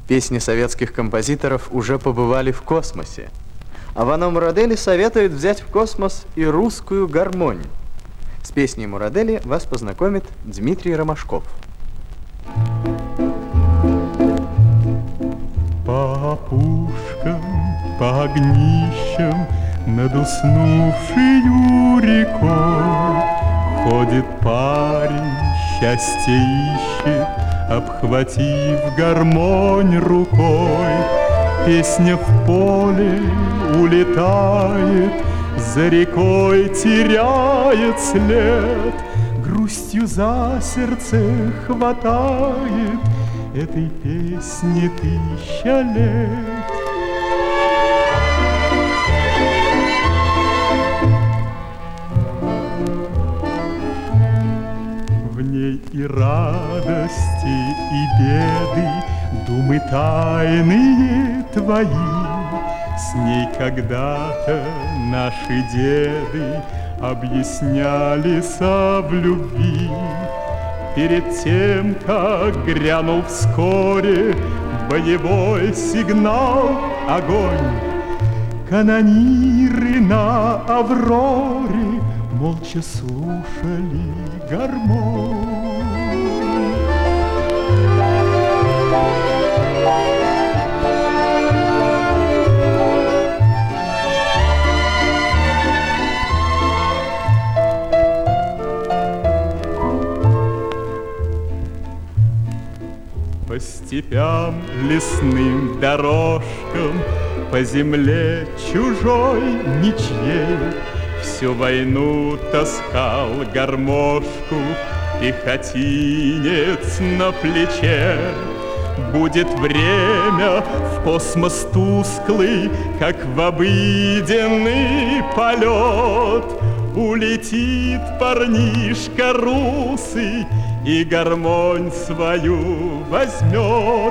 Песни советских композиторов уже побывали в космосе. А Вано Мурадели советует взять в космос и русскую гармонь. С песней Мурадели вас познакомит Дмитрий Ромашков. По опушкам, по огнищам над уснувшею рекой ходит парень, счастье ищет, обхватив гармонь рукой. Песня в поле улетает, за рекой теряет след. Грустью за сердце хватает этой песни 1000 лет. В ней и радости, и беды, думы тайные твои. С ней когда-то наши деды объяснялись в любви. Перед тем, как грянул вскоре боевой сигнал огонь, канониры на Авроре молча слушали гармонь. По степям, лесным дорожкам, по земле чужой, ничьей, всю войну таскал гармошку пехотинец на плече. Будет время в космос тусклый, как в обыденный полет, улетит парнишка русый и гармонь свою возьмет.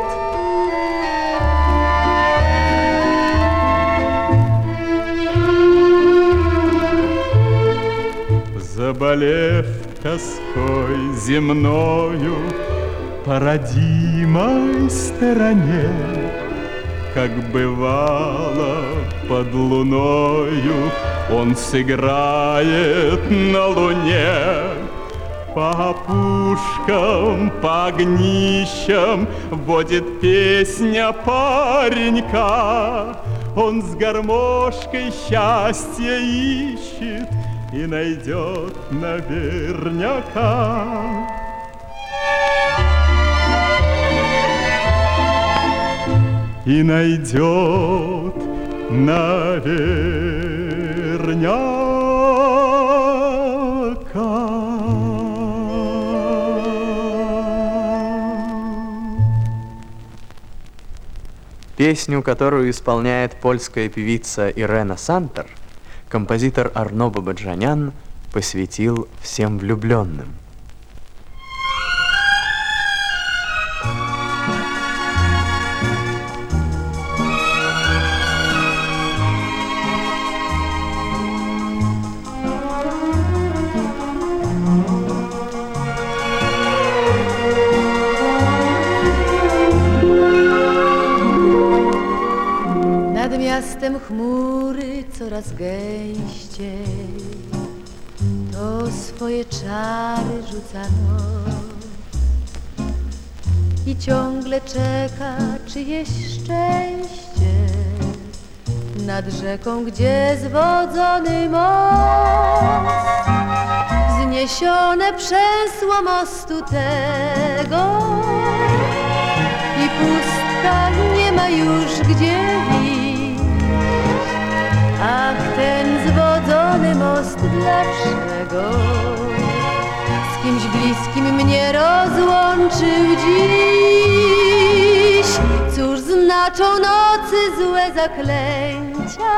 Заболев тоской земною по родимой стороне, как бывало под луною, он сыграет на луне. По опушкам, по огнищам водит песня паренька. Он с гармошкой счастье ищет и найдет наверняка. И найдет наверняка. Песню, которую исполняет польская певица Ирена Сантер, композитор Арно Бабаджанян посвятил всем влюбленным. Nad miastem chmury coraz gęściej, to swoje czary rzuca noc i ciągle czeka czyjeś szczęście nad rzeką, gdzie zwodzony most, wzniesione przęsło mostu tego i pustka, nie ma już gdzie iść. Ach, ten zwodzony most, dlaczego z kimś bliskim mnie rozłączył dziś? Cóż znaczą nocy złe zaklęcia?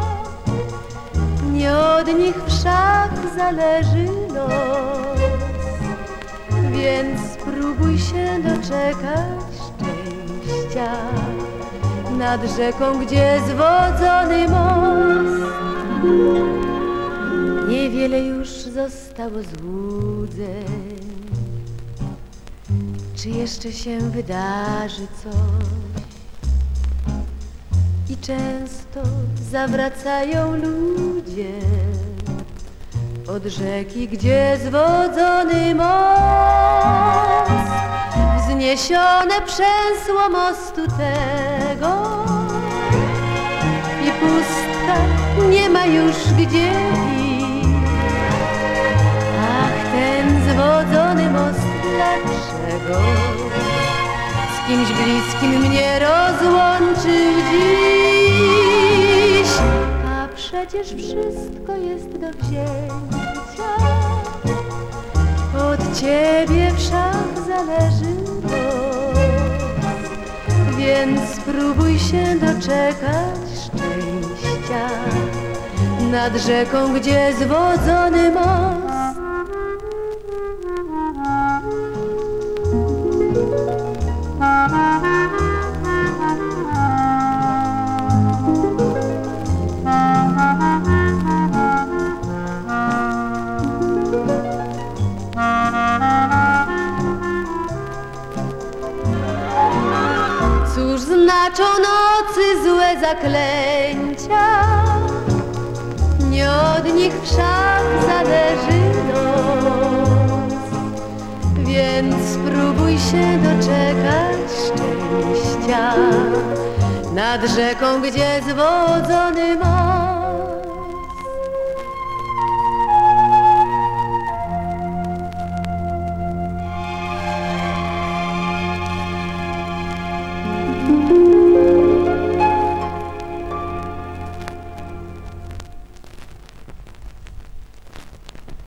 Nie od nich wszak zależy los, więc spróbuj się doczekać szczęścia nad rzeką, gdzie zwodzony most. Niewiele już zostało złudzeń, czy jeszcze się wydarzy coś. I często zawracają ludzie od rzeki, gdzie zwodzony most, wzniesione przęsło mostu tego i pustka, nie ma już gdzie iść. Ach, ten zwodzony most, dlaczego z kimś bliskim mnie rozłączył dziś? A przecież wszystko jest do wzięcia, od ciebie wszak zależy los, więc spróbuj się doczekać szczęścia nad rzeką, gdzie zwodzony most. Cóż znaczą nocy złe zaklęcia? Nie od nich wszak zależy los, więc spróbuj się doczekać szczęścia nad rzeką, gdzie zwodzony most.